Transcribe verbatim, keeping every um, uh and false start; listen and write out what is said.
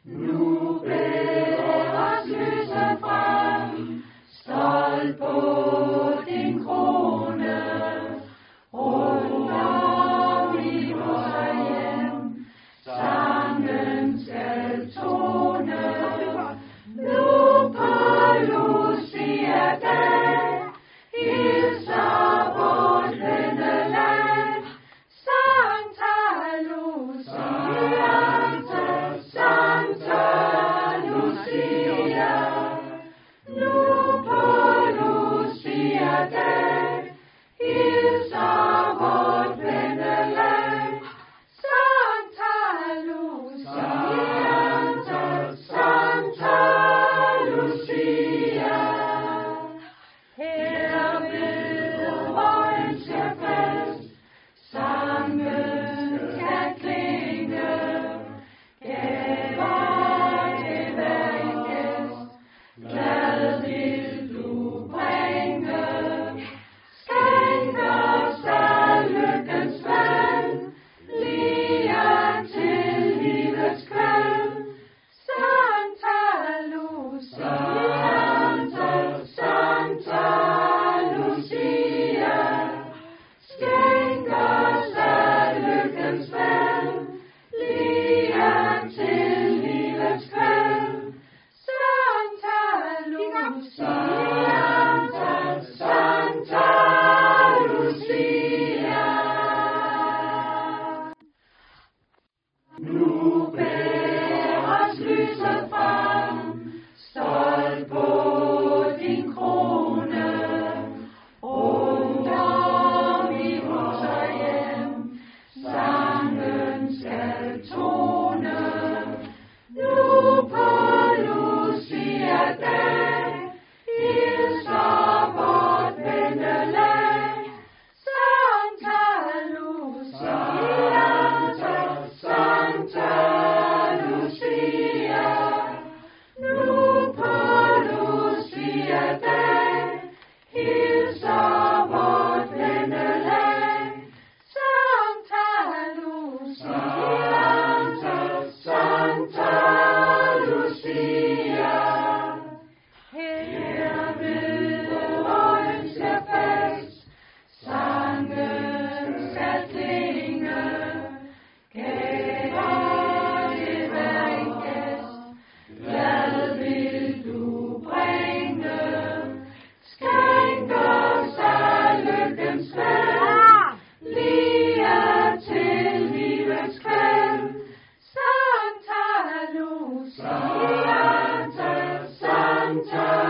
Nu bæres lyset frem, stolt på din krone, rundt om i vores hjem, sangen skal tone. Nu på Lucia-dag, hilser vort venneland, Santa Lucia, Santa Lucia. Nu på Lucia-dag, hilser vort venneland, Santa Lucia, Santa Lucia. Her ved vårens fest, sangen skal klinge, gaver til hver en gæst, glad vil du bringe. Skænk os af lykkens vand, lige til livets kvæld, Santa Lucia, Santa Lucia. Skænk os af lykkens vand, lige til livets kvæld, Santa Lucia, Santa Lucia. Nu bæres lyset frem, stolt på din krone, rundt om i vores hjem, sangen skal tone. Nu på Lucia-dag, hilser vort venneland, Santa Lucia, Santa Lucia. Nu på Lucia-dag, hilser vort venneland, Santa Lucia, Santa Lucia. Her ved vårens fest, sangen skal klinge, gaver til hver en gæst, glad vil du bringe. Skænk os af lykkens vand, lige til livets kvæld, Santa Lucia, Santa